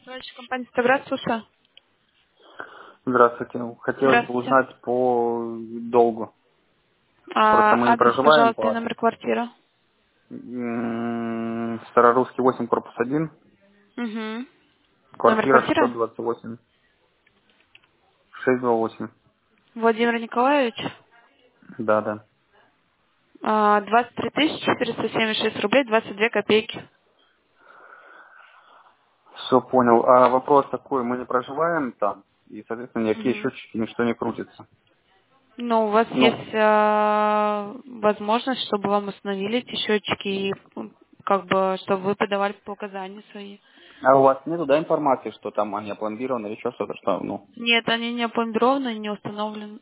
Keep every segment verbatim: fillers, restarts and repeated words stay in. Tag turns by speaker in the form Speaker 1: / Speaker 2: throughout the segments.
Speaker 1: Дочь компании «Стаград», слушаю.
Speaker 2: Здравствуйте. Хотелось бы
Speaker 1: Здравствуйте.
Speaker 2: узнать по долгу. Просто мы
Speaker 1: А,
Speaker 2: не
Speaker 1: адрес,
Speaker 2: проживаем
Speaker 1: пожалуйста, и
Speaker 2: по
Speaker 1: номер квартиры.
Speaker 2: м, Старорусский восемь, корпус один,
Speaker 1: Угу. Номер
Speaker 2: квартира
Speaker 1: квартиры?
Speaker 2: шестьсот двадцать восемь, шестьсот двадцать восемь.
Speaker 1: Владимир Николаевич.
Speaker 2: Да, да.
Speaker 1: А, двадцать три тысячи четыреста семьдесят шесть рублей двадцать две копейки.
Speaker 2: Все понял. А вопрос такой, мы не проживаем там, и, соответственно, никакие
Speaker 1: Угу.
Speaker 2: счетчики, ничто не крутится.
Speaker 1: Ну, у вас
Speaker 2: Ну,
Speaker 1: есть а, возможность, чтобы вам установили эти счетчики и м, как бы, чтобы вы подавали показания свои.
Speaker 2: а у вас нету, да, информации, что там они опломбированы или еще что-то, что, ну,
Speaker 1: Нет, они не опломбированы, не установлены.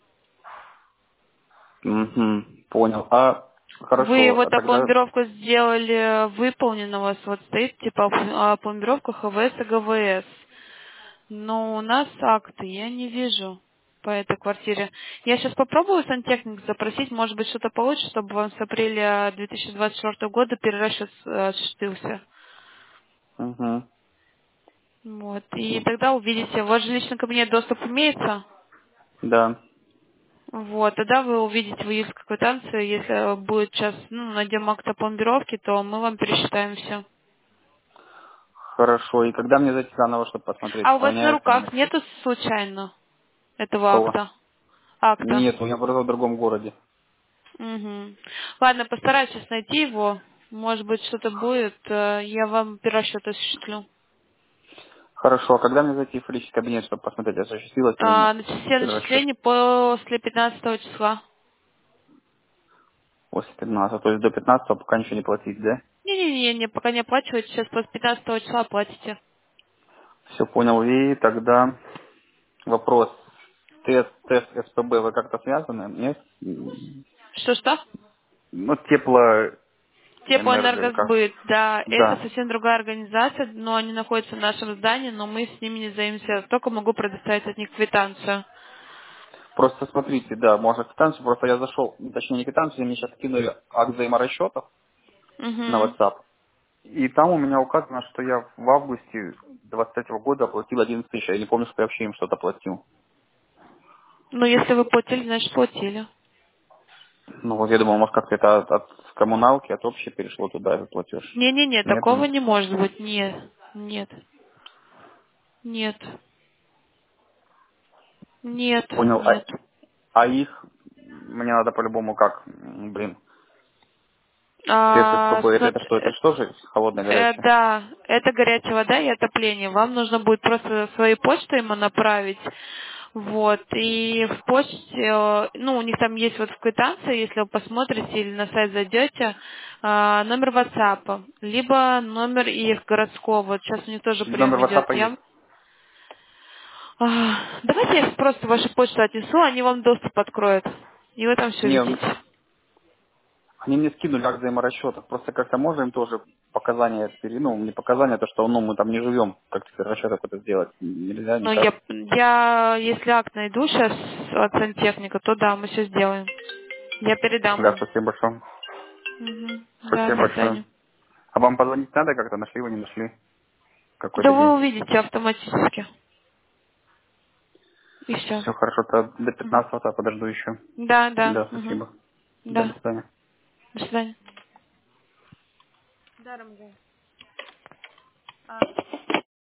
Speaker 2: мгм, понял. А,
Speaker 1: Вы
Speaker 2: хорошо, а
Speaker 1: вот
Speaker 2: тогда,
Speaker 1: опломбировку сделали, выполнена, у вас вот стоит типа оп- опломбировка ХВС и ГВС. Но у нас акты я не вижу по этой квартире. Я сейчас попробую сантехник запросить, может быть, что-то получится, чтобы вам с апреля две тысячи двадцать четвёртого года перерасчет э, осуществился.
Speaker 2: угу,
Speaker 1: Вот. И тогда увидите, у вас же личный кабинет доступ имеется.
Speaker 2: да.
Speaker 1: Вот, тогда вы увидите в июльской квитанции, если будет сейчас, ну, найдем акт опломбировки, то мы вам пересчитаем все.
Speaker 2: Хорошо. И когда мне зайти заново, чтобы посмотреть,
Speaker 1: А у вас на
Speaker 2: сохраняется или
Speaker 1: руках
Speaker 2: нет?
Speaker 1: нету случайно этого
Speaker 2: Какого?
Speaker 1: акта? Акта.
Speaker 2: Нет, у меня просто в другом городе.
Speaker 1: Угу. Ладно, постарайтесь найти его. Может быть, что-то будет. э, Я вам перерасчет осуществлю.
Speaker 2: Хорошо. А когда мне зайти в личный кабинет, чтобы посмотреть, осуществилось или
Speaker 1: А,
Speaker 2: нет?
Speaker 1: значит, все
Speaker 2: Расчет.
Speaker 1: начисления после пятнадцатого числа.
Speaker 2: После пятнадцатого. То есть до пятнадцатого пока ничего не платить, да?
Speaker 1: Не-не-не, не, пока не оплачиваете, сейчас после пятнадцатого числа платите.
Speaker 2: Все понял. И тогда вопрос. Тест, тест СПБ вы как-то связаны? Нет?
Speaker 1: Что-что?
Speaker 2: Ну, теплоэнерго или как?
Speaker 1: Теплоэнергосбыт, да, это
Speaker 2: Да.
Speaker 1: совсем другая организация, но они находятся в нашем здании, но мы с ними не занимаемся. Только могу предоставить от них квитанцию.
Speaker 2: Просто смотрите, да, можно квитанцию, просто я зашел, ну, точнее не квитанцию, мне сейчас скинули акт взаиморасчетов на
Speaker 1: Угу.
Speaker 2: WhatsApp. И там у меня указано, что я в августе двадцать третьего года оплатил одиннадцать тысяч. Я не помню, что я вообще им что-то платил.
Speaker 1: Ну, если вы платили, значит платили.
Speaker 2: Ну вот я думал, может как-то это от, от коммуналки, от общей перешло туда этот платеж.
Speaker 1: Не-не-не,
Speaker 2: Нет?
Speaker 1: такого
Speaker 2: м?
Speaker 1: не может быть. Нет, нет, нет, нет,
Speaker 2: Понял. А,
Speaker 1: нет.
Speaker 2: а их мне надо по-любому как, м, блин, тест
Speaker 1: А,
Speaker 2: СПБ, это, это
Speaker 1: смотр-
Speaker 2: что, это
Speaker 1: э,
Speaker 2: что же холодное,
Speaker 1: э,
Speaker 2: горячее?
Speaker 1: да, это горячая вода и отопление. Вам нужно будет просто своей почтой ему направить. Вот, и в почте, э, ну, у них там есть вот в квитанции, если вы посмотрите или на сайт зайдете, а, номер WhatsApp, либо номер их городского. Вот сейчас у них тоже
Speaker 2: Номер
Speaker 1: прием идет.
Speaker 2: WhatsApp есть.
Speaker 1: Я А, Давайте я просто вашу почту отнесу, они вам доступ откроют. И вы там все
Speaker 2: Не, м,
Speaker 1: видите.
Speaker 2: они мне скинули акт взаиморасчетов. Просто как-то можно им тоже показания, пере- ну, не показания, то, что ну, мы там не живем, как теперь расчетов это сделать. Нельзя
Speaker 1: Но я,
Speaker 2: никак.
Speaker 1: я, если акт найду сейчас от сантехника, то да, мы все сделаем. Я передам
Speaker 2: Да,
Speaker 1: им.
Speaker 2: спасибо большое.
Speaker 1: Мгм. Да,
Speaker 2: Спасибо
Speaker 1: до
Speaker 2: большое.
Speaker 1: свидания.
Speaker 2: А вам позвонить надо как-то? Нашли вы, не нашли?
Speaker 1: Да
Speaker 2: Какой-то
Speaker 1: вы
Speaker 2: день.
Speaker 1: увидите автоматически. И все.
Speaker 2: Все хорошо, то до пятнадцатого подожду еще.
Speaker 1: Да, да.
Speaker 2: Да,
Speaker 1: Мгм.
Speaker 2: спасибо. Да, до
Speaker 1: Да.
Speaker 2: свидания.
Speaker 1: До свидания.